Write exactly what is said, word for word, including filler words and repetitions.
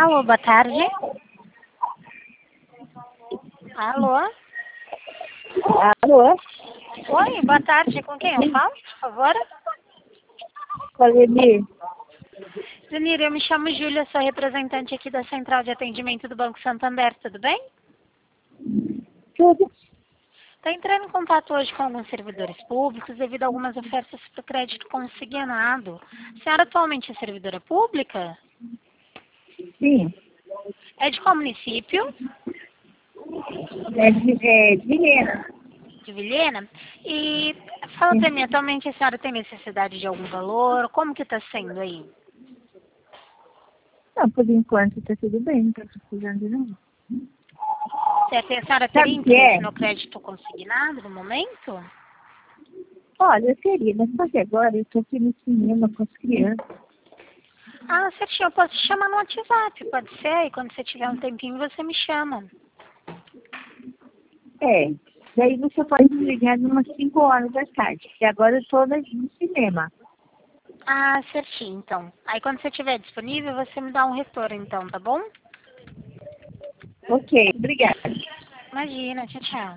Alô, boa tarde. Alô? Alô? Oi, boa tarde. Com quem eu falo, por favor? Claudemir? Zenir, eu me chamo Júlia, sou representante aqui da Central de Atendimento do Banco Santander, tudo bem? Tudo? Estou entrando em contato hoje com alguns servidores públicos devido a algumas ofertas para crédito consignado. A senhora atualmente é servidora pública? Sim. É de qual município? É de, é de Vilhena. De Vilhena? E fala para mim, atualmente a senhora tem necessidade de algum valor? Como que está sendo aí? Não, por enquanto está tudo bem, não está precisando de nada. Certo, e a senhora teria Sabe o que interesse é? no crédito consignado no momento? Olha, eu queria, mas só que agora eu estou aqui no cinema com as crianças. Ah, certinho, eu posso te chamar no WhatsApp, pode ser? E quando você tiver um tempinho, você me chama. É, daí você pode me ligar umas cinco horas da tarde, porque agora eu estou no cinema. Ah, certinho, então. Aí quando você estiver disponível, você me dá um retorno, então, tá bom? Ok, obrigada. Imagina, tchau, tchau.